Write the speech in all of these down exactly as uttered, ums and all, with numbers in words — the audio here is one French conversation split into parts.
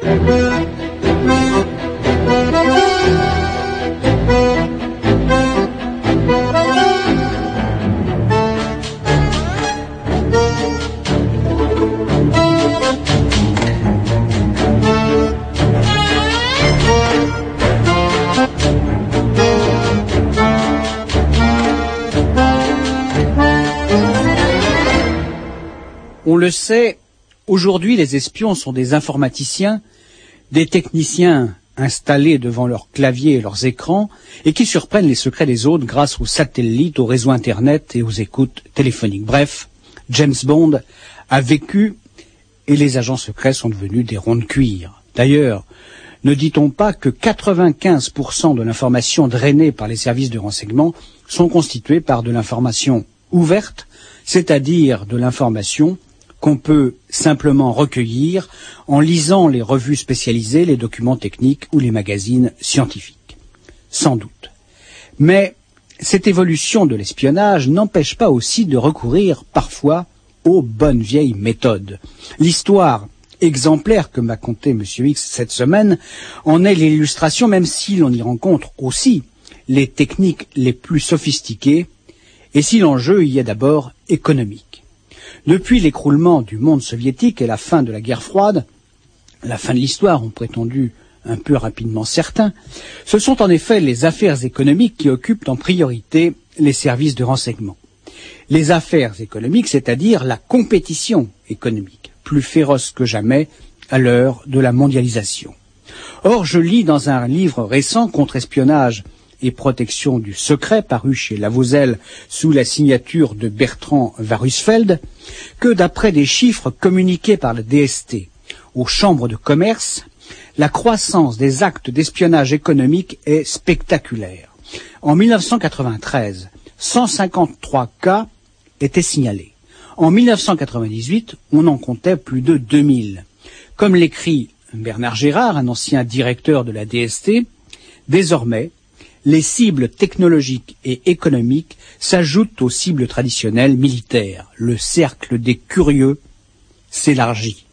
On le sait, aujourd'hui les espions sont des informaticiens, des techniciens installés devant leurs claviers et leurs écrans et qui surprennent les secrets des autres grâce aux satellites, aux réseaux internet et aux écoutes téléphoniques. Bref, James Bond a vécu et les agents secrets sont devenus des ronds de cuir. D'ailleurs, ne dit-on pas que quatre-vingt-quinze pour cent de l'information drainée par les services de renseignement sont constituées par de l'information ouverte, c'est-à-dire de l'information qu'on peut simplement recueillir en lisant les revues spécialisées, les documents techniques ou les magazines scientifiques. Sans doute. Mais cette évolution de l'espionnage n'empêche pas aussi de recourir parfois aux bonnes vieilles méthodes. L'histoire exemplaire que m'a conté M. X cette semaine en est l'illustration, même si l'on y rencontre aussi les techniques les plus sophistiquées et si l'enjeu y est d'abord économique. Depuis l'écroulement du monde soviétique et la fin de la guerre froide, la fin de l'histoire, ont prétendu un peu rapidement certains, ce sont en effet les affaires économiques qui occupent en priorité les services de renseignement. Les affaires économiques, c'est-à-dire la compétition économique, plus féroce que jamais à l'heure de la mondialisation. Or, je lis dans un livre récent, Contre-espionnage et protection du secret, paru chez Lavozelle sous la signature de Bertrand Warusfeld, que d'après des chiffres communiqués par la D S T aux chambres de commerce, la croissance des actes d'espionnage économique est spectaculaire. En mille neuf cent quatre-vingt-treize, cent cinquante-trois cas étaient signalés. En mille neuf cent quatre-vingt-dix-huit, on en comptait plus de deux mille. Comme l'écrit Bernard Gérard, un ancien directeur de la D S T, désormais, les cibles technologiques et économiques s'ajoutent aux cibles traditionnelles militaires. Le cercle des curieux s'élargit.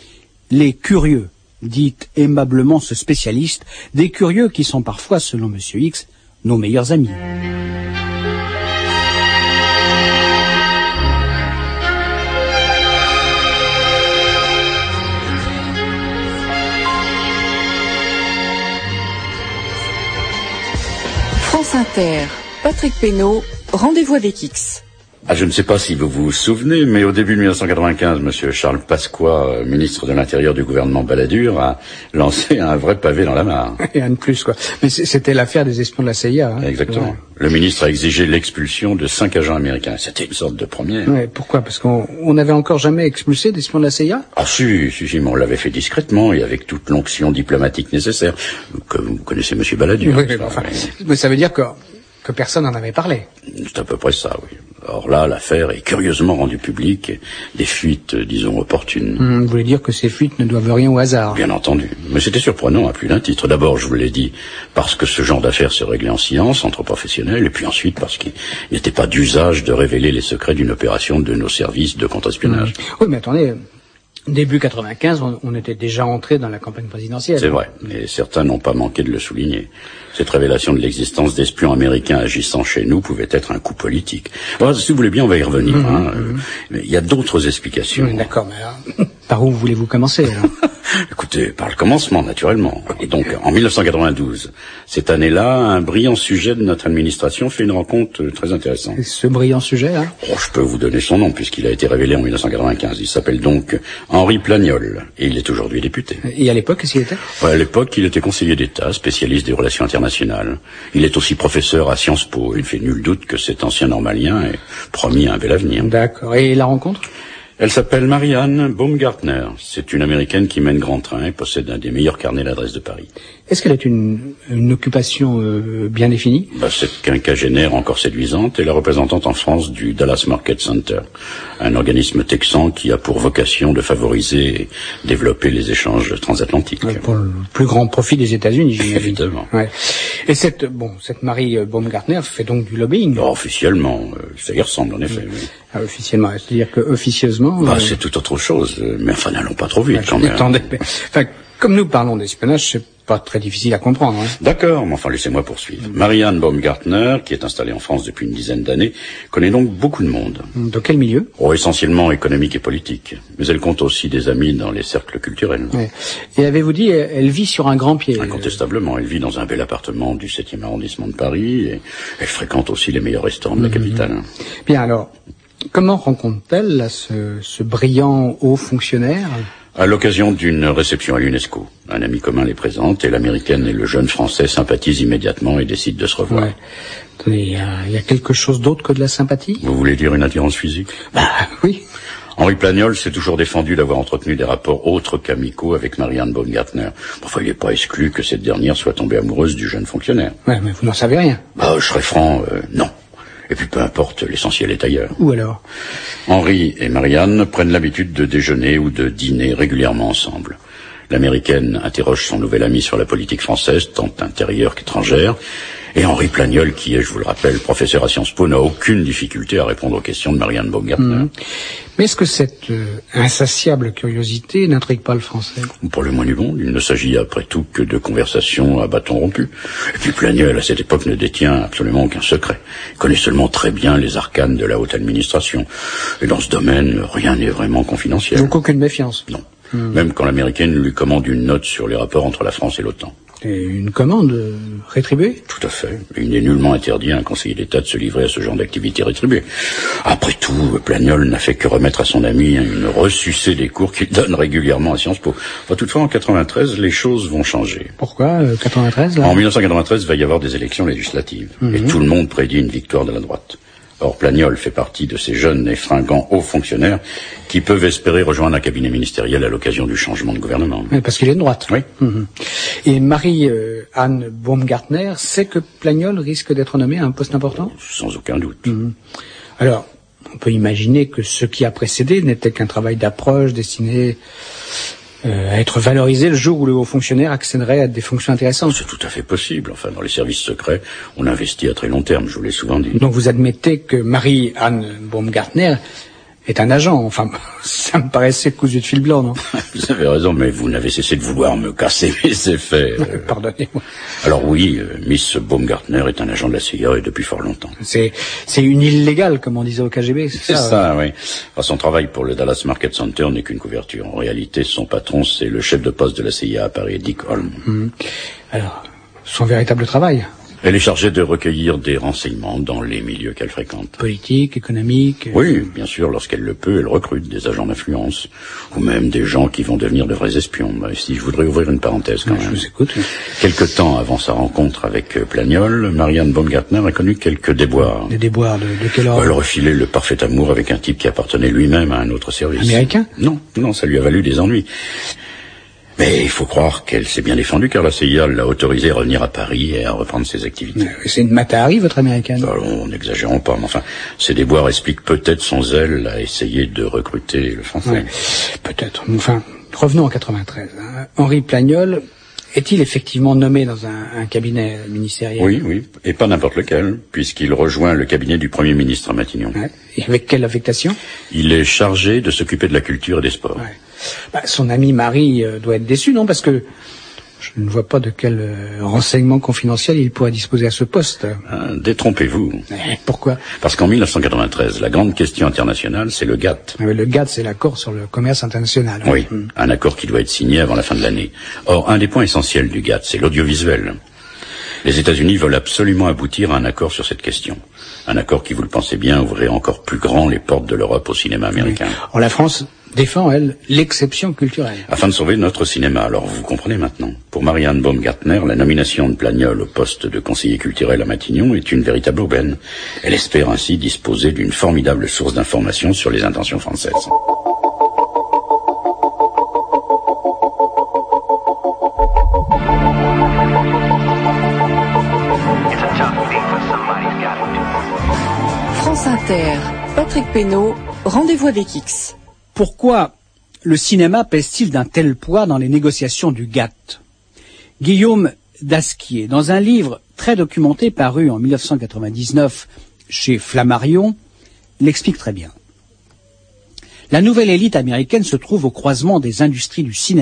Les curieux, dit aimablement ce spécialiste, des curieux qui sont parfois, selon M. X, nos meilleurs amis. France Inter, Patrick Pénaud, rendez-vous avec X. Ah, je ne sais pas si vous vous souvenez, mais au début de mille neuf cent quatre-vingt-quinze, M. Charles Pasqua, ministre de l'Intérieur du gouvernement Balladur, a lancé un vrai pavé dans la mare. Et un de plus, quoi. Mais c'était l'affaire des espions de la C I A. Hein. Exactement. Ouais. Le ministre a exigé l'expulsion de cinq agents américains. C'était une sorte de première. Ouais, pourquoi? Parce qu'on n'avait encore jamais expulsé d'espions de la C I A? Ah si, si, si, mais on l'avait fait discrètement et avec toute l'onction diplomatique nécessaire. Que vous connaissez M. Balladur. Oui, mais, ça, enfin, mais... mais ça veut dire que... que personne n'en avait parlé. C'est à peu près ça, oui. Or là, l'affaire est curieusement rendue publique, des fuites, disons, opportunes. Mmh, vous voulez dire que ces fuites ne doivent rien au hasard? Bien entendu. Mais c'était surprenant à plus d'un titre. D'abord, je vous l'ai dit, parce que ce genre d'affaires se réglait en silence, entre professionnels, et puis ensuite parce qu'il n'était pas d'usage de révéler les secrets d'une opération de nos services de contre-espionnage. Mmh. Oui, mais attendez... Début quatre-vingt-quinze, on, on était déjà entré dans la campagne présidentielle. C'est vrai, et certains n'ont pas manqué de le souligner. Cette révélation de l'existence d'espions américains agissant chez nous pouvait être un coup politique. Alors, si vous voulez bien, on va y revenir. Mmh, hein. mmh. Mais il y a d'autres explications. Mmh, d'accord, mais alors, par où voulez-vous commencer alors? Écoutez, par le commencement, naturellement. Et donc, en mille neuf cent quatre-vingt-douze, cette année-là, un brillant sujet de notre administration fait une rencontre très intéressante. Et ce brillant sujet, hein? Oh, je peux vous donner son nom, puisqu'il a été révélé en mille neuf cent quatre-vingt-quinze. Il s'appelle donc Henri Plagnol, et il est aujourd'hui député. Et à l'époque, qu'est-ce qu'il était? Ouais, à l'époque, il était conseiller d'État, spécialiste des relations internationales. Il est aussi professeur à Sciences Po. Il fait nul doute que cet ancien normalien est promis un bel avenir. D'accord. Et la rencontre? Elle s'appelle Marianne Baumgartner. C'est une Américaine qui mène grand train et possède un des meilleurs carnets d'adresses de Paris. Est-ce qu'elle a une, une occupation euh, bien définie? Bah, cette quinquagénaire encore séduisante est la représentante en France du Dallas Market Center, un organisme texan qui a pour vocation de favoriser et développer les échanges transatlantiques. Ouais, pour le plus grand profit des États-Unis, j'imagine. Évidemment. Ouais. Et cette, bon, cette Marie Baumgartner fait donc du lobbying? Oh, officiellement, euh, ça y ressemble en effet. Oui. Oui. Ah, officiellement, c'est-à-dire que officieusement. Bah, euh... c'est tout autre chose. Mais enfin, n'allons pas trop vite, ouais, quand même. Attendez, mais, enfin, Comme nous parlons d'espionnage, c'est pas très difficile à comprendre. Hein. D'accord, mais enfin laissez-moi poursuivre. Marianne Baumgartner, qui est installée en France depuis une dizaine d'années, connaît donc beaucoup de monde. De quel milieu? Oh, essentiellement économique et politique. Mais elle compte aussi des amis dans les cercles culturels. Ouais. Et avez-vous dit, elle vit sur un grand pied? Incontestablement, elle vit dans un bel appartement du septième arrondissement de Paris et elle fréquente aussi les meilleurs restaurants de la capitale. Mmh. Bien alors, comment rencontre-t-elle là, ce, ce brillant haut fonctionnaire? À l'occasion d'une réception à l'UNESCO. Un ami commun les présente et l'américaine et le jeune français sympathisent immédiatement et décident de se revoir. Ouais. Attendez, il y a, il y a quelque chose d'autre que de la sympathie? Vous voulez dire une attirance physique? Bah oui. Henri Plagnol s'est toujours défendu d'avoir entretenu des rapports autres qu'amicaux avec Marianne Baumgartner. Enfin, il n'est pas exclu que cette dernière soit tombée amoureuse du jeune fonctionnaire. Ouais, mais vous n'en savez rien. Bah, je serais franc, euh, non. Et puis peu importe, l'essentiel est ailleurs. Où alors? Henri et Marianne prennent l'habitude de déjeuner ou de dîner régulièrement ensemble. L'américaine interroge son nouvel ami sur la politique française, tant intérieure qu'étrangère. Et Henri Plagnol, qui est, je vous le rappelle, professeur à Sciences Po, n'a aucune difficulté à répondre aux questions de Marianne Baumgartner. Mmh. Mais est-ce que cette euh, insatiable curiosité n'intrigue pas le Français? Pour le moins du monde, il ne s'agit après tout que de conversations à bâton rompu. Et puis Plagnol, à cette époque, ne détient absolument aucun secret. Il connaît seulement très bien les arcanes de la haute administration. Et dans ce domaine, rien n'est vraiment confidentiel. Donc aucune méfiance? Non. Mmh. Même quand l'américaine lui commande une note sur les rapports entre la France et l'OTAN. Et une commande euh, rétribuée? Tout à fait. Il n'est nullement interdit à un conseiller d'État de se livrer à ce genre d'activité rétribuée. Après tout, Plagnol n'a fait que remettre à son ami une ressucée des cours qu'il donne régulièrement à Sciences Po. Enfin, toutefois, en quatre-vingt-treize, les choses vont changer. Pourquoi euh, quatre-vingt-treize là? En mille neuf cent quatre-vingt-treize, il va y avoir des élections législatives. Mmh. Et tout le monde prédit une victoire de la droite. Or, Plagnol fait partie de ces jeunes et fringants hauts fonctionnaires qui peuvent espérer rejoindre un cabinet ministériel à l'occasion du changement de gouvernement. Oui, parce qu'il est de droite. Oui. Mmh. Et Marie-Anne euh, Baumgartner sait que Plagnol risque d'être nommé à un poste important? Sans aucun doute. Mmh. Alors, on peut imaginer que ce qui a précédé n'était qu'un travail d'approche destiné Euh, à être valorisé le jour où le haut fonctionnaire accéderait à des fonctions intéressantes. C'est tout à fait possible. Enfin, dans les services secrets, on investit à très long terme, je vous l'ai souvent dit. Donc vous admettez que Marie-Anne Baumgartner est un agent. Enfin, ça me paraissait cousu de fil blanc, non? Vous avez raison, mais vous n'avez cessé de vouloir me casser mes effets. Euh... Pardonnez-moi. Alors oui, euh, Miss Baumgartner est un agent de la C I A et depuis fort longtemps. C'est, c'est une illégale, comme on disait au K G B, c'est, c'est ça? C'est ça, oui. Enfin, son travail pour le Dallas Market Center n'est qu'une couverture. En réalité, son patron, c'est le chef de poste de la C I A à Paris, Dick Holm. Mmh. Alors, son véritable travail? Elle est chargée de recueillir des renseignements dans les milieux qu'elle fréquente. Politique, économique. Oui, bien sûr, lorsqu'elle le peut, elle recrute des agents d'influence, ou même des gens qui vont devenir de vrais espions. Bah, si je voudrais ouvrir une parenthèse quand oui, même. Je vous écoute. Quelque temps avant sa rencontre avec Plagnol, Marianne Baumgartner a connu quelques déboires. Des déboires de, de quel ordre? Elle refilait le parfait amour avec un type qui appartenait lui-même à un autre service. Américain? Non, non, ça lui a valu des ennuis. Mais il faut croire qu'elle s'est bien défendue car la C I A l'a autorisée à revenir à Paris et à reprendre ses activités. C'est une Matahari, votre américaine? Alors, n'exagérons pas, mais enfin, ces déboires expliquent peut-être son zèle à essayer de recruter le français. Ouais, peut-être. Enfin, revenons en quatre-vingt-treize. Hein. Henri Plagnol est-il effectivement nommé dans un, un cabinet ministériel? Oui, oui, et pas n'importe lequel, puisqu'il rejoint le cabinet du Premier ministre à Matignon. Ouais. Et avec quelle affectation? Il est chargé de s'occuper de la culture et des sports. Ouais. Bah, son amie Marie euh, doit être déçue, non? Parce que je ne vois pas de quel euh, renseignement confidentiel il pourrait disposer à ce poste. Ah, détrompez-vous. Eh, pourquoi? Parce qu'en mille neuf cent quatre-vingt-treize, la grande question internationale, c'est le GATT. Ah, le GATT, c'est l'accord sur le commerce international. Oui, hum. un accord qui doit être signé avant la fin de l'année. Or, un des points essentiels du GATT, c'est l'audiovisuel. Les États-Unis veulent absolument aboutir à un accord sur cette question. Un accord qui, vous le pensez bien, ouvrirait encore plus grand les portes de l'Europe au cinéma américain. Oui. Or, la France défend, elle, l'exception culturelle. Afin de sauver notre cinéma. Alors, vous comprenez maintenant. Pour Marianne Baumgartner, la nomination de Plagnol au poste de conseiller culturel à Matignon est une véritable aubaine. Elle espère ainsi disposer d'une formidable source d'informations sur les intentions françaises. France Inter, Patrick Pénaud, rendez-vous avec X. Pourquoi le cinéma pèse-t-il d'un tel poids dans les négociations du GATT? Guillaume Dasquier, dans un livre très documenté paru en mille neuf cent quatre-vingt-dix-neuf chez Flammarion, l'explique très bien. La nouvelle élite américaine se trouve au croisement des industries du cinéma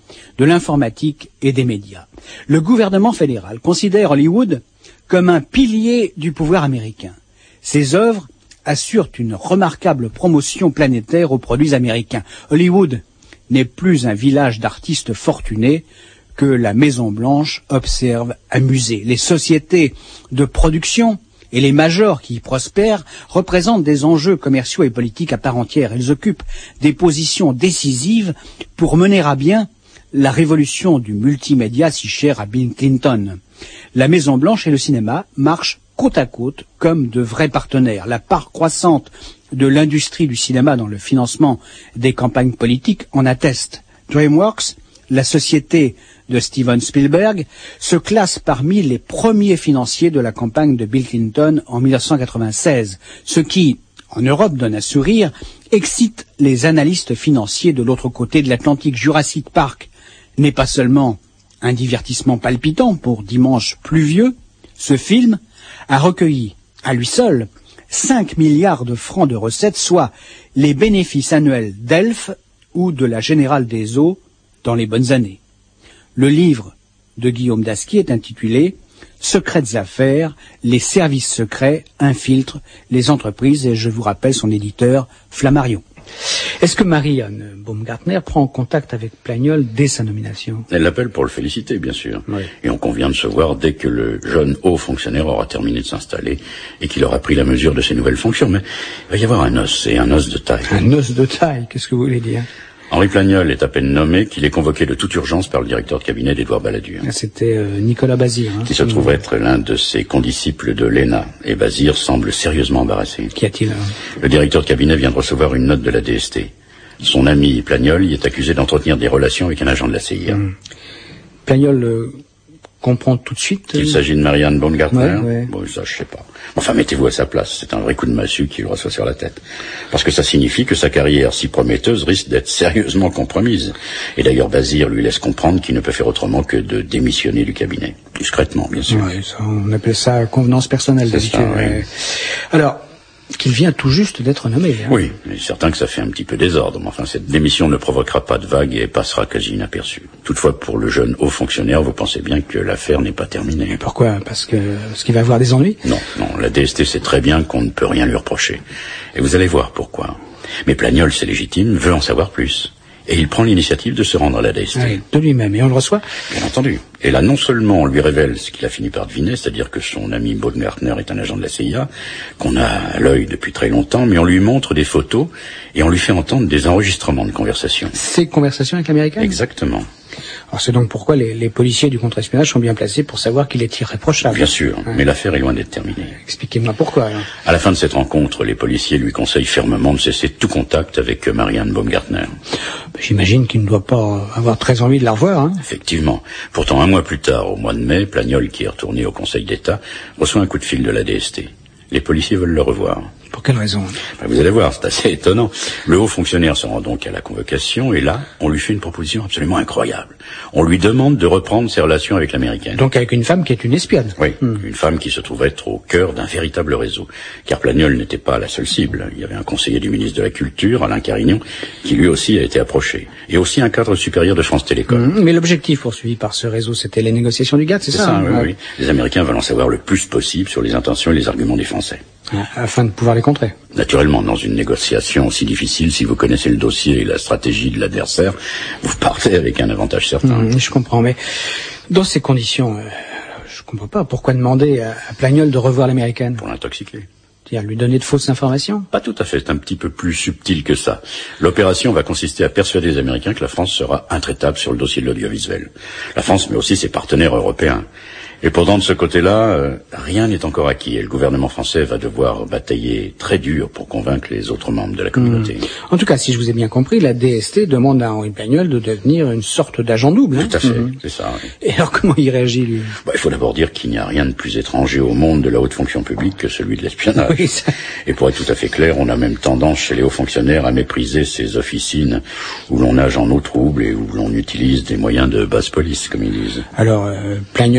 de l'informatique et des médias. Le gouvernement fédéral considère Hollywood comme un pilier du pouvoir américain. Ses œuvres assurent une remarquable promotion planétaire aux produits américains. Hollywood n'est plus un village d'artistes fortunés que la Maison-Blanche observe amusée. Les sociétés de production et les majors qui y prospèrent représentent des enjeux commerciaux et politiques à part entière. Elles occupent des positions décisives pour mener à bien la révolution du multimédia si chère à Bill Clinton. La Maison-Blanche et le cinéma marchent côte à côte comme de vrais partenaires. La part croissante de l'industrie du cinéma dans le financement des campagnes politiques en atteste. DreamWorks, la société de Steven Spielberg, se classe parmi les premiers financiers de la campagne de Bill Clinton en mille neuf cent quatre-vingt-seize, ce qui, en Europe, donne un sourire, excite les analystes financiers de l'autre côté de l'Atlantique. Jurassic Park n'est pas seulement un divertissement palpitant pour dimanche pluvieux, ce film a recueilli, à lui seul, cinq milliards de francs de recettes, soit les bénéfices annuels d'Elf ou de la Générale des Eaux dans les bonnes années. Le livre de Guillaume Dasquier est intitulé « Secrètes affaires, les services secrets infiltrent les entreprises » et je vous rappelle son éditeur Flammarion. Est-ce que Marianne Baumgartner prend contact avec Plagnol dès sa nomination? Elle l'appelle pour le féliciter, bien sûr. Oui. Et on convient de se voir dès que le jeune haut fonctionnaire aura terminé de s'installer et qu'il aura pris la mesure de ses nouvelles fonctions. Mais il va y avoir un os, et un os de taille. Un os de taille, qu'est-ce que vous voulez dire? Henri Plagnol est à peine nommé qu'il est convoqué de toute urgence par le directeur de cabinet d'Édouard Balladur. C'était euh, Nicolas Bazir. Hein, qui se trouve être l'un de ses condisciples de l'E N A. Et Bazir semble sérieusement embarrassé. Qu'y a-t-il? Hein? Le directeur de cabinet vient de recevoir une note de la D S T. Son ami Plagnol y est accusé d'entretenir des relations avec un agent de la C I A. Mmh. Plagnol euh, comprend tout de suite... Il euh... s'agit de Marianne Baumgartner. Ouais, ouais. Bon, ça, je sais pas. Enfin, mettez-vous à sa place. C'est un vrai coup de massue qu'il reçoit sur la tête. Parce que ça signifie que sa carrière si prometteuse risque d'être sérieusement compromise. Et d'ailleurs, Bazir lui laisse comprendre qu'il ne peut faire autrement que de démissionner du cabinet. Discrètement, bien sûr. Ouais, ça, on appelle ça convenance personnelle d'habitude. Ouais. Alors... qu'il vient tout juste d'être nommé. Hein. Oui, mais c'est certain que ça fait un petit peu désordre. Mais enfin, cette démission ne provoquera pas de vague et passera quasi inaperçue. Toutefois, pour le jeune haut fonctionnaire, vous pensez bien que l'affaire n'est pas terminée. Mais pourquoi? Parce que parce qu'il va avoir des ennuis? Non, non, la D S T sait très bien qu'on ne peut rien lui reprocher. Et vous allez voir pourquoi. Mais Plagnol, c'est légitime, veut en savoir plus. Et il prend l'initiative de se rendre à la D S T. Oui, de lui-même, et on le reçoit? Bien entendu. Et là, non seulement on lui révèle ce qu'il a fini par deviner, c'est-à-dire que son ami Baumgartner est un agent de la C I A, qu'on a à l'œil depuis très longtemps, mais on lui montre des photos et on lui fait entendre des enregistrements de conversations. Ces conversations avec l'Américain? Exactement. Alors c'est donc pourquoi les, les policiers du contre-espionnage sont bien placés pour savoir qu'il est irréprochable. Bien sûr, ouais. Mais l'affaire est loin d'être terminée. Expliquez-moi pourquoi. Alors. À la fin de cette rencontre, les policiers lui conseillent fermement de cesser tout contact avec Marianne Baumgartner. J'imagine qu'il ne doit pas avoir très envie de la revoir. Hein. Effectivement. Pourtant, un mois plus tard, au mois de mai, Plagnol, qui est retourné au Conseil d'État, reçoit un coup de fil de la D S T. Les policiers veulent le revoir. Pour quelle raison? Ben, vous allez voir, c'est assez étonnant. Le haut fonctionnaire se rend donc à la convocation et là, on lui fait une proposition absolument incroyable. On lui demande de reprendre ses relations avec l'américaine. Donc avec une femme qui est une espionne? Oui, hmm. Une femme qui se trouve être au cœur d'un véritable réseau. Car Plagnol n'était pas la seule cible. Il y avait un conseiller du ministre de la Culture, Alain Carignon, qui lui aussi a été approché. Et aussi un cadre supérieur de France Télécom. Hmm. Mais l'objectif poursuivi par ce réseau, c'était les négociations du GATT, c'est, c'est ça, ça hein, oui, ouais. oui. Les Américains veulent en savoir le plus possible sur les intentions et les arguments des Français. Afin de pouvoir les contrer. Naturellement, dans une négociation aussi difficile, si vous connaissez le dossier et la stratégie de l'adversaire, vous partez avec un avantage certain. Mmh, je comprends, mais dans ces conditions, euh, je comprends pas pourquoi demander à, à Plagnol de revoir l'américaine. Pour l'intoxiquer. C'est-à-dire lui donner de fausses informations? Pas tout à fait, c'est un petit peu plus subtil que ça. L'opération va consister à persuader les Américains que la France sera intraitable sur le dossier de l'audiovisuel. La France, mais aussi ses partenaires européens. Et pourtant, de ce côté-là, euh, rien n'est encore acquis. Et le gouvernement français va devoir batailler très dur pour convaincre les autres membres de la communauté. Mmh. En tout cas, si je vous ai bien compris, la D S T demande à Henri Plagnol de devenir une sorte d'agent double. Hein. Tout à fait, mmh. c'est ça. Oui. Et alors, comment il réagit, lui? Bah, il faut d'abord dire qu'il n'y a rien de plus étranger au monde de la haute fonction publique que celui de l'espionnage. Oui, ça... Et pour être tout à fait clair, on a même tendance chez les hauts fonctionnaires à mépriser ces officines où l'on nage en eau trouble et où l'on utilise des moyens de basse police, comme ils disent. Alors, euh, Plagnol va être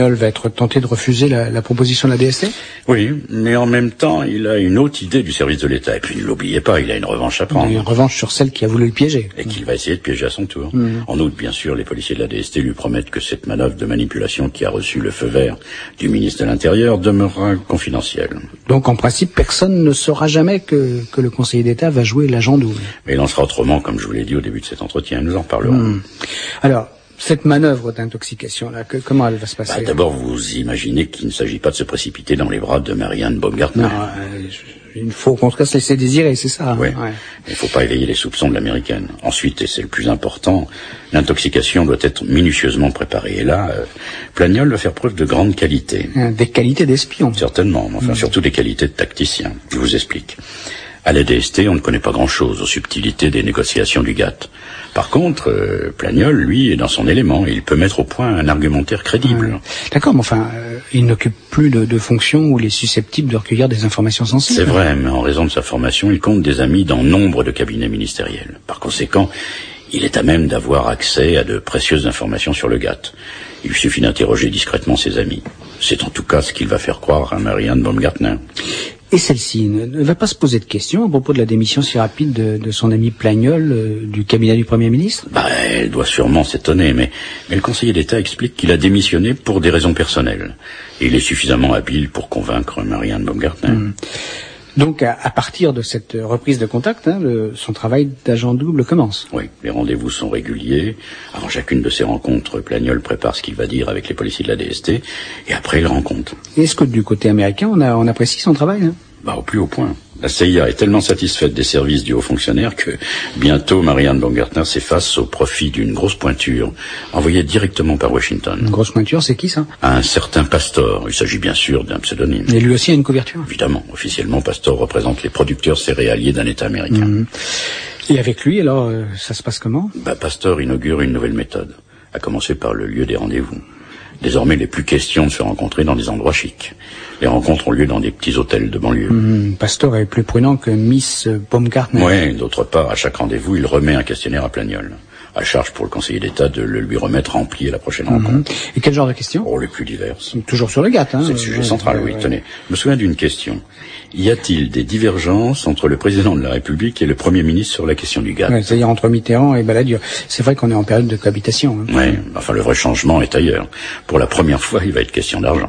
peut-être tenté de refuser la, la proposition de la D S T? Oui, mais en même temps, il a une autre idée du service de l'État. Et puis, ne l'oubliez pas, il a une revanche à prendre. Une revanche sur celle qui a voulu le piéger. Et qu'il va essayer de piéger à son tour. Mmh. En outre, bien sûr, les policiers de la D S T lui promettent que cette manœuvre de manipulation qui a reçu le feu vert du ministre de l'Intérieur demeurera confidentielle. Donc, en principe, personne ne saura jamais que, que le conseiller d'État va jouer l'agent double. Mais il en sera autrement, comme je vous l'ai dit au début de cet entretien. Nous en reparlerons. Mmh. Alors, cette manœuvre d'intoxication, là, que, comment elle va se passer? Bah, d'abord, vous imaginez qu'il ne s'agit pas de se précipiter dans les bras de Marianne Baumgartner. Non, euh, il faut qu'on se laisser désirer, c'est ça. Oui, hein, ouais. Il ne faut pas éveiller les soupçons de l'américaine. Ensuite, et c'est le plus important, l'intoxication doit être minutieusement préparée. Et là, euh, Plagniol va faire preuve de grande qualité. Des qualités d'espion. Certainement, mais enfin, mmh. surtout des qualités de tacticien. Je vous explique. À la D S T, on ne connaît pas grand-chose aux subtilités des négociations du G A T T. Par contre, euh, Plagniol, lui, est dans son élément. Il peut mettre au point un argumentaire crédible. Ouais. D'accord, mais enfin, euh, il n'occupe plus de, de fonction où il est susceptible de recueillir des informations sensibles. C'est vrai, mais en raison de sa formation, il compte des amis dans nombre de cabinets ministériels. Par conséquent, il est à même d'avoir accès à de précieuses informations sur le G A T T. Il lui suffit d'interroger discrètement ses amis. C'est en tout cas ce qu'il va faire croire à Marianne Baumgartner. Et celle-ci ne, ne va pas se poser de questions à propos de la démission si rapide de, de son ami Plagniol euh, du cabinet du Premier ministre? Bah, elle doit sûrement s'étonner, mais, mais le conseiller d'État explique qu'il a démissionné pour des raisons personnelles. Et il est suffisamment habile pour convaincre Marianne Baumgartner. Mmh. Donc, à, à partir de cette reprise de contact, hein, le, son travail d'agent double commence. Oui, les rendez-vous sont réguliers. Avant chacune de ces rencontres, Plagniol prépare ce qu'il va dire avec les policiers de la D S T, et après il rencontre. Est-ce que du côté américain, on, a, on apprécie son travail, hein? Bah, au plus haut point. La C I A est tellement satisfaite des services du haut fonctionnaire que bientôt Marianne Baumgartner s'efface au profit d'une grosse pointure envoyée directement par Washington. Une grosse pointure, c'est qui ça? Un certain Pastor. Il s'agit bien sûr d'un pseudonyme. Et lui aussi a une couverture? Évidemment. Officiellement, Pastor représente les producteurs céréaliers d'un État américain. Mmh. Et avec lui, alors, euh, ça se passe comment? Bah, Pastor inaugure une nouvelle méthode, à commencer par le lieu des rendez-vous. Désormais, il n'est plus question de se rencontrer dans des endroits chics. Les rencontres ont lieu dans des petits hôtels de banlieue. Mmh, Pastor est plus prudent que Miss Baumgartner. Oui, d'autre part, à chaque rendez-vous, il remet un questionnaire à Plagniol. À charge pour le conseiller d'État de le lui remettre rempli à la prochaine mmh. rencontre. Et quel genre de questions? Oh, les plus diverses. Toujours sur le G A T T, hein. C'est le sujet ouais, central, ouais, oui. Ouais. Tenez, je me souviens d'une question. Y a-t-il des divergences entre le président de la République et le Premier ministre sur la question du G A T T? Ouais, c'est-à-dire entre Mitterrand et Balladur. C'est vrai qu'on est en période de cohabitation. Hein. Oui, enfin le vrai changement est ailleurs. Pour la première fois, il va être question d'argent.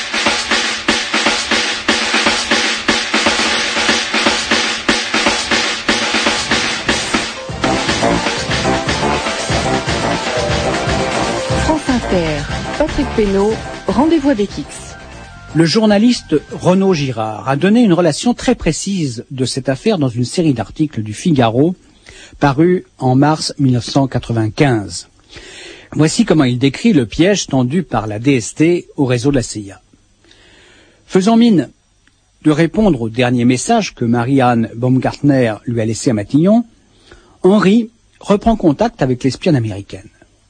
Patrick Pénaud, rendez-vous avec X. Le journaliste Renaud Girard a donné une relation très précise de cette affaire dans une série d'articles du Figaro, paru en mars mille neuf cent quatre-vingt-quinze. Voici comment il décrit le piège tendu par la D S T au réseau de la C I A. Faisant mine de répondre au dernier message que Marianne Baumgartner lui a laissé à Matignon, Henri reprend contact avec l'espionne américaine.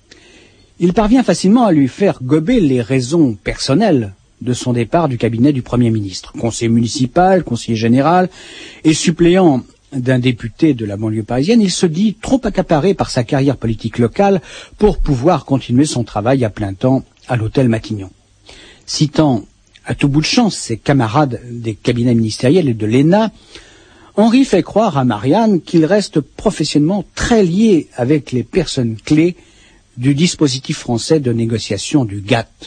Il parvient facilement à lui faire gober les raisons personnelles de son départ du cabinet du Premier ministre. Conseiller municipal, conseiller général et suppléant d'un député de la banlieue parisienne, il se dit trop accaparé par sa carrière politique locale pour pouvoir continuer son travail à plein temps à l'hôtel Matignon. Citant à tout bout de champ ses camarades des cabinets ministériels et de l'E N A, Henri fait croire à Marianne qu'il reste professionnellement très lié avec les personnes clés du dispositif français de négociation du G A T T.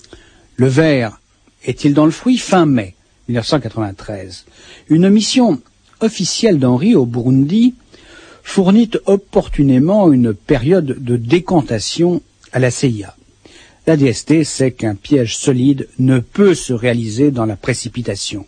Le verre est-il dans le fruit? Fin mai mille neuf cent quatre-vingt-treize. Une mission officielle d'Henri au Burundi fournit opportunément une période de décantation à la C I A. La D S T sait qu'un piège solide ne peut se réaliser dans la précipitation.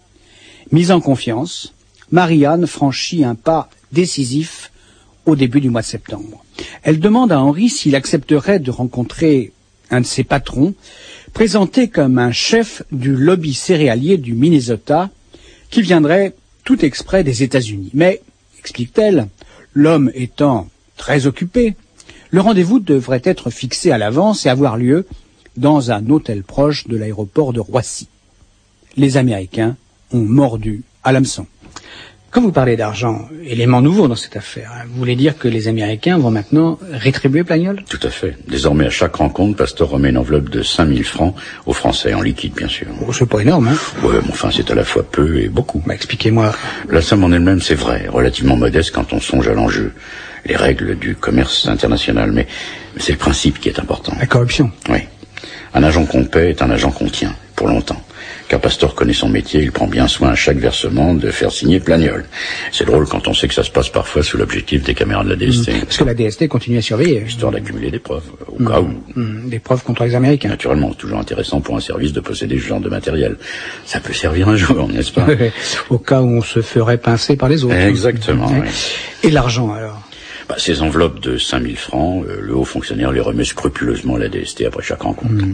Mise en confiance, Marianne franchit un pas décisif au début du mois de septembre. Elle demande à Henri s'il accepterait de rencontrer un de ses patrons, présenté comme un chef du lobby céréalier du Minnesota, qui viendrait tout exprès des États-Unis. Mais, explique-t-elle, l'homme étant très occupé, le rendez-vous devrait être fixé à l'avance et avoir lieu dans un hôtel proche de l'aéroport de Roissy. Les Américains ont mordu à l'hameçon. Quand vous parlez d'argent, élément nouveau dans cette affaire, hein, vous voulez dire que les Américains vont maintenant rétribuer Plagnol? Tout à fait. Désormais, à chaque rencontre, Pastor remet une enveloppe de cinq mille francs aux Français, en liquide, bien sûr. Oh, c'est pas énorme, hein? Ouais, mais enfin, c'est à la fois peu et beaucoup. Bah, expliquez-moi. La somme en elle-même, c'est vrai, relativement modeste quand on songe à l'enjeu. Les règles du commerce international, mais, mais c'est le principe qui est important. La corruption. Oui. Un agent qu'on paie est un agent qu'on tient, pour longtemps. Car Pastor connaît son métier, il prend bien soin à chaque versement de faire signer Plagnol. C'est drôle quand on sait que ça se passe parfois sous l'objectif des caméras de la D S T. Mmh. Parce que la D S T continue à surveiller. Histoire d'accumuler des preuves, au mmh. cas où. Mmh. Des preuves contre les Américains. Naturellement, c'est toujours intéressant pour un service de posséder ce genre de matériel. Ça peut servir un jour, n'est-ce pas? Au cas où on se ferait pincer par les autres. Exactement, mmh. oui. Et l'argent, alors? Bah, ces enveloppes de cinq mille francs, euh, le haut fonctionnaire les remet scrupuleusement à la D S T après chaque rencontre. Mmh.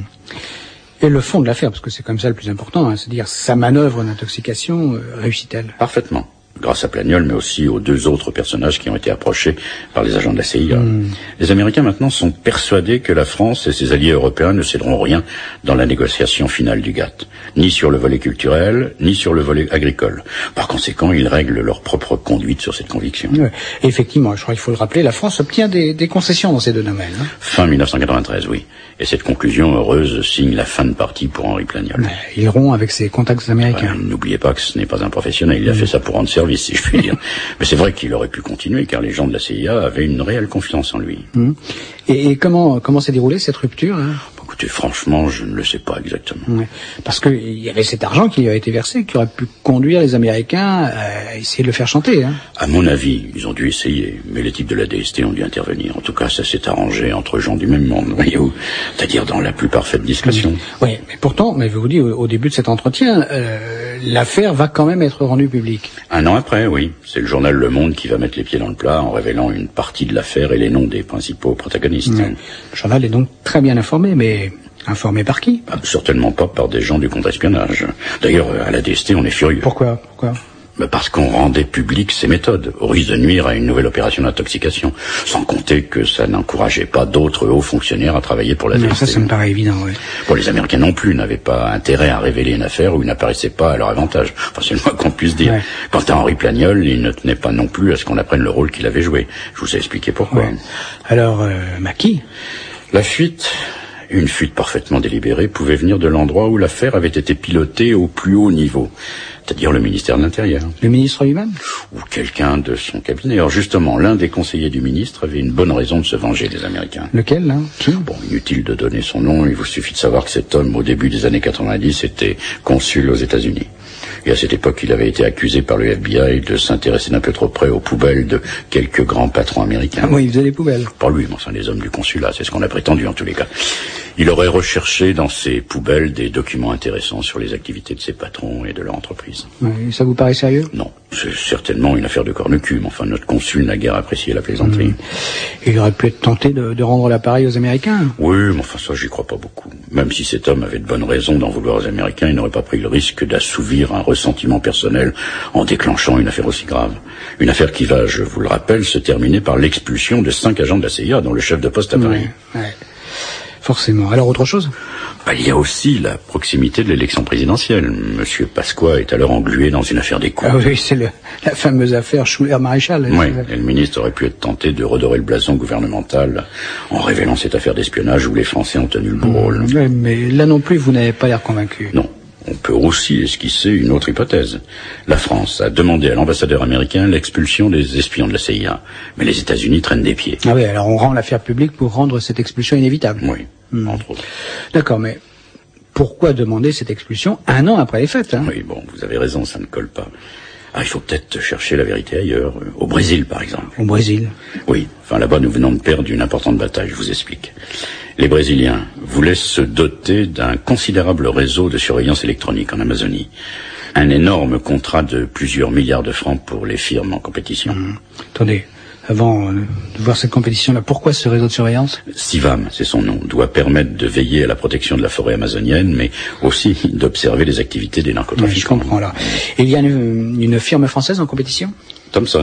Et le fond de l'affaire, parce que c'est comme ça le plus important, hein, c'est-à-dire sa manœuvre d'intoxication, euh, réussit-elle? Parfaitement. Grâce à Plagnol, mais aussi aux deux autres personnages qui ont été approchés par les agents de la C I A. Mmh. Les Américains maintenant sont persuadés que la France et ses alliés européens ne céderont rien dans la négociation finale du G A T T, ni sur le volet culturel, ni sur le volet agricole. Par conséquent, ils règlent leur propre conduite sur cette conviction. Ouais. Effectivement, je crois qu'il faut le rappeler, la France obtient des, des concessions dans ces deux domaines. Hein. Fin mille neuf cent quatre-vingt-treize, oui. Et cette conclusion heureuse signe la fin de partie pour Henri Plagnol. Ouais, il rompt avec ses contacts américains. Ouais, n'oubliez pas que ce n'est pas un professionnel, il mmh. a fait ça pour rendre service, si je puis dire. Mais c'est vrai qu'il aurait pu continuer, car les gens de la C I A avaient une réelle confiance en lui. Mmh. Et, et comment comment s'est déroulée cette rupture, hein? Écoutez, franchement, je ne le sais pas exactement. Ouais. Parce qu'il y avait cet argent qui lui a été versé, qui aurait pu conduire les Américains à essayer de le faire chanter. Hein. À mon avis, ils ont dû essayer, mais les types de la D S T ont dû intervenir. En tout cas, ça s'est arrangé entre gens du même monde, voyez-vous, c'est-à-dire dans la plus parfaite discrétion. Mmh. Oui, mais pourtant, mais je vous dis, au, au début de cet entretien, euh, l'affaire va quand même être rendue publique. Un an après, oui. C'est le journal Le Monde qui va mettre les pieds dans le plat en révélant une partie de l'affaire et les noms des principaux protagonistes. Mmh. Le journal est donc très bien informé, mais... Informé par qui? Ah, certainement pas par des gens du contre-espionnage. D'ailleurs, à la D S T, on est furieux. Pourquoi? Pourquoi? Mais parce qu'on rendait public ces méthodes, au risque de nuire à une nouvelle opération d'intoxication. Sans compter que ça n'encourageait pas d'autres hauts fonctionnaires à travailler pour la D S T. Ça, ça me paraît évident, oui. Bon, les Américains non plus n'avaient pas intérêt à révéler une affaire où ils n'apparaissaient pas à leur avantage. Enfin, c'est le moins qu'on puisse dire. Ouais. Quant à Henri Plagnol, il ne tenait pas non plus à ce qu'on apprenne le rôle qu'il avait joué. Je vous ai expliqué pourquoi. Ouais. Alors, euh, Maquis? La fuite... Une fuite parfaitement délibérée pouvait venir de l'endroit où l'affaire avait été pilotée au plus haut niveau, c'est-à-dire le ministère de l'Intérieur. Le ministre lui-même? Ou quelqu'un de son cabinet. Alors justement, l'un des conseillers du ministre avait une bonne raison de se venger des Américains. Lequel, là? Qui? Bon, inutile de donner son nom, il vous suffit de savoir que cet homme, au début des années quatre-vingt-dix, était consul aux États-Unis. Et à cette époque, il avait été accusé par le F B I de s'intéresser d'un peu trop près aux poubelles de quelques grands patrons américains. Ah oui, il faisait les poubelles. Pas lui, mais enfin les hommes du consulat, c'est ce qu'on a prétendu en tous les cas. Il aurait recherché dans ces poubelles des documents intéressants sur les activités de ses patrons et de leur entreprise. Oui, ça vous paraît sérieux? Non, c'est certainement une affaire de corne-cul, mais enfin notre consul n'a guère apprécié la plaisanterie. Mmh. Il aurait pu être tenté de, de rendre l'appareil aux Américains. Oui, mais enfin ça, j'y crois pas beaucoup. Même si cet homme avait de bonnes raisons d'en vouloir aux Américains, il n'aurait pas pris le risque d'assouvir un ressentiment personnel en déclenchant une affaire aussi grave. Une affaire qui va, je vous le rappelle, se terminer par l'expulsion de cinq agents de la C I A, dont le chef de poste à Paris. Ouais, ouais. Forcément. Alors autre chose? Bah, il y a aussi la proximité de l'élection présidentielle. Monsieur Pasqua est alors englué dans une affaire d'écoute. Ah oui, c'est le, la fameuse affaire Schuller-Maréchal. Oui, et le ministre aurait pu être tenté de redorer le blason gouvernemental en révélant cette affaire d'espionnage où les Français ont tenu le beau rôle. Mmh, oui, mais là non plus, vous n'avez pas l'air convaincu. Non. On peut aussi esquisser une autre hypothèse. La France a demandé à l'ambassadeur américain l'expulsion des espions de la C I A. Mais les États-Unis traînent des pieds. Ah oui, alors on rend l'affaire publique pour rendre cette expulsion inévitable. Oui, mmh. entre autres. D'accord, mais pourquoi demander cette expulsion un an après les fêtes, hein? Oui, bon, vous avez raison, ça ne colle pas. Ah, il faut peut-être chercher la vérité ailleurs, au Brésil par exemple. Au Brésil? Oui, enfin là-bas nous venons de perdre une importante bataille, je vous explique. Les Brésiliens voulaient se doter d'un considérable réseau de surveillance électronique en Amazonie. Un énorme contrat de plusieurs milliards de francs pour les firmes en compétition. Mmh. Attendez, avant de voir cette compétition-là, pourquoi ce réseau de surveillance? SIVAM, c'est son nom, doit permettre de veiller à la protection de la forêt amazonienne, mais aussi d'observer les activités des narcotrafiquants. Oui, je comprends là. Et il y a une, une firme française en compétition? Thomson,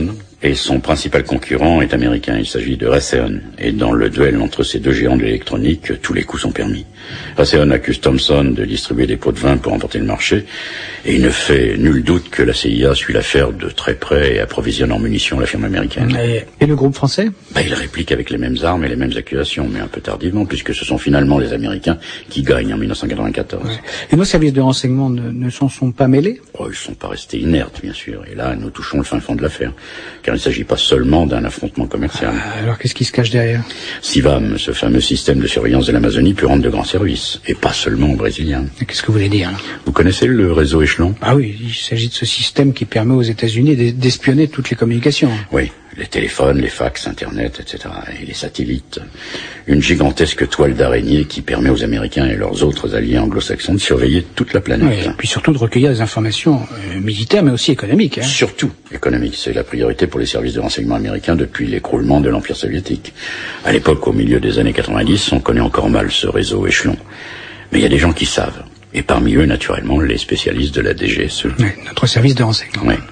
Et son principal concurrent est américain, il s'agit de Raytheon. Et dans le duel entre ces deux géants de l'électronique, tous les coups sont permis. Raytheon accuse Thomson de distribuer des pots de vin pour emporter le marché, et il ne fait nul doute que la C I A suit l'affaire de très près et approvisionne en munitions la firme américaine. Et, et le groupe français ? Bah, il réplique avec les mêmes armes et les mêmes accusations, mais un peu tardivement, puisque ce sont finalement les Américains qui gagnent en mille neuf cent quatre-vingt-quatorze. Ouais. Et nos services de renseignement ne, ne s'en sont pas mêlés ? Oh, ils ne sont pas restés inertes, bien sûr, et là, nous touchons le fin fond de l'affaire. Car il ne s'agit pas seulement d'un affrontement commercial. Ah, alors qu'est-ce qui se cache derrière ? SIVAM, ce fameux système de surveillance de l'Amazonie, peut rendre de grands services, et pas seulement aux Brésiliens. Qu'est-ce que vous voulez dire là ? Vous connaissez le réseau Échelon ? Ah oui, il s'agit de ce système qui permet aux États-Unis d'espionner toutes les communications. Oui, les téléphones, les fax, Internet, et cetera, et les satellites. Une gigantesque toile d'araignée qui permet aux Américains et leurs autres alliés anglo-saxons de surveiller toute la planète. Oui, et puis surtout de recueillir des informations euh, militaires, mais aussi économiques. Hein. Surtout économiques. C'est la priorité pour les services de renseignement américains depuis l'écroulement de l'Empire soviétique. À l'époque, au milieu des années quatre-vingt-dix, on connaît encore mal ce réseau Échelon. Mais il y a des gens qui savent. Et parmi eux, naturellement, les spécialistes de la D G S E. Oui, notre service de renseignement. Oui.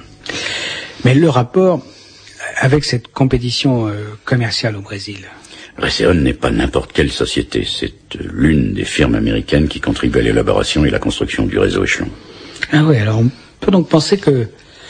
Mais le rapport avec cette compétition euh, commerciale au Brésil. Raytheon n'est pas n'importe quelle société. C'est euh, l'une des firmes américaines qui contribue à l'élaboration et la construction du réseau Échelon. Ah oui, alors on peut donc penser que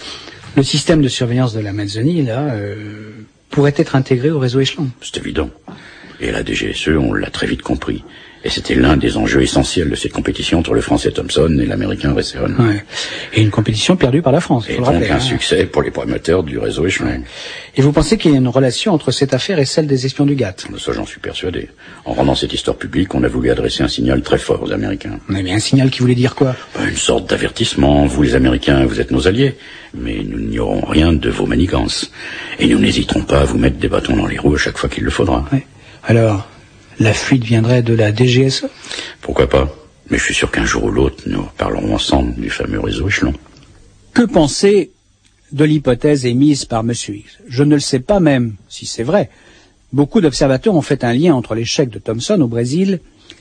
le système de surveillance de l'Amazonie, là, euh, pourrait être intégré au réseau Échelon. C'est évident. Et la D G S E, on l'a très vite compris. Et c'était l'un des enjeux essentiels de cette compétition entre le français Thomson et l'américain Raytheon. Ouais. Et une compétition perdue par la France. Et donc rappeler, un hein. succès pour les promoteurs du réseau Échelon. Ouais. Et vous pensez qu'il y a une relation entre cette affaire et celle des espions du G A T T ? Ça, j'en suis persuadé. En rendant cette histoire publique, on a voulu adresser un signal très fort aux Américains. Mais bien un signal qui voulait dire quoi ? Ben, une sorte d'avertissement. Vous, les Américains, vous êtes nos alliés. Mais nous n'ignorons rien de vos manigances. Et nous n'hésiterons pas à vous mettre des bâtons dans les roues à chaque fois qu'il le faudra. Ouais. Alors, la fuite viendrait de la D G S E ? Pourquoi pas ? Mais je suis sûr qu'un jour ou l'autre, nous parlerons ensemble du fameux réseau Échelon. Que penser de l'hypothèse émise par M. X ? Je ne le sais pas même si c'est vrai. Beaucoup d'observateurs ont fait un lien entre l'échec de Thomson au Brésil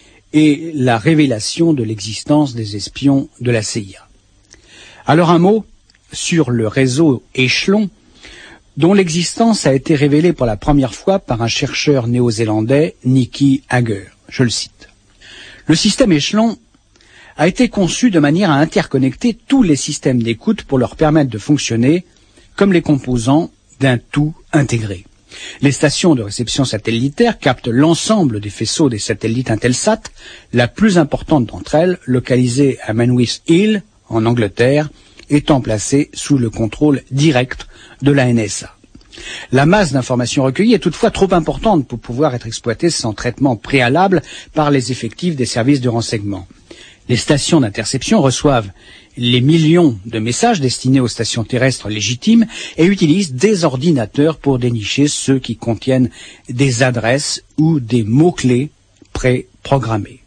et la révélation de l'existence des espions de la C I A. Alors un mot sur le réseau Échelon, dont l'existence a été révélée pour la première fois par un chercheur néo-zélandais, Nicky Hager. Je le cite. Le système Échelon a été conçu de manière à interconnecter tous les systèmes d'écoute pour leur permettre de fonctionner comme les composants d'un tout intégré. Les stations de réception satellitaire captent l'ensemble des faisceaux des satellites Intelsat, la plus importante d'entre elles, localisée à Manwith Hill, en Angleterre, étant placée sous le contrôle direct de la N S A. La masse d'informations recueillies est toutefois trop importante pour pouvoir être exploitée sans traitement préalable par les effectifs des services de renseignement. Les stations d'interception reçoivent les millions de messages destinés aux stations terrestres légitimes et utilisent des ordinateurs pour dénicher ceux qui contiennent des adresses ou des mots-clés pré-programmés.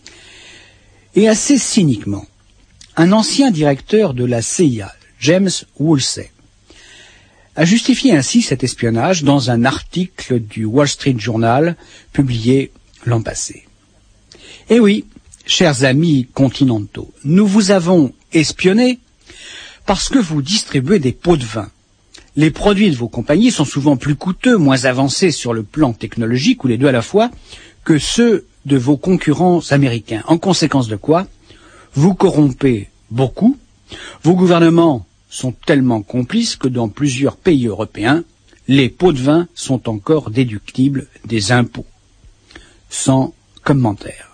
Et assez cyniquement, un ancien directeur de la C I A, James Woolsey, a justifié ainsi cet espionnage dans un article du Wall Street Journal publié l'an passé. Eh oui, chers amis continentaux, nous vous avons espionné parce que vous distribuez des pots de vin. Les produits de vos compagnies sont souvent plus coûteux, moins avancés sur le plan technologique, ou les deux à la fois, que ceux de vos concurrents américains. En conséquence de quoi, vous corrompez beaucoup, vos gouvernements sont tellement complices que dans plusieurs pays européens, les pots de vin sont encore déductibles des impôts. Sans commentaire.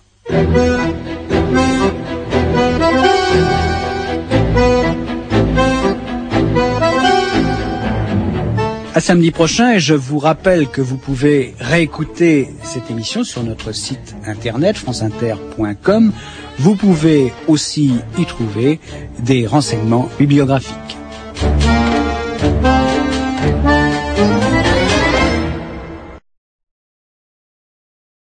À samedi prochain, et je vous rappelle que vous pouvez réécouter cette émission sur notre site internet france inter point com. Vous pouvez aussi y trouver des renseignements bibliographiques.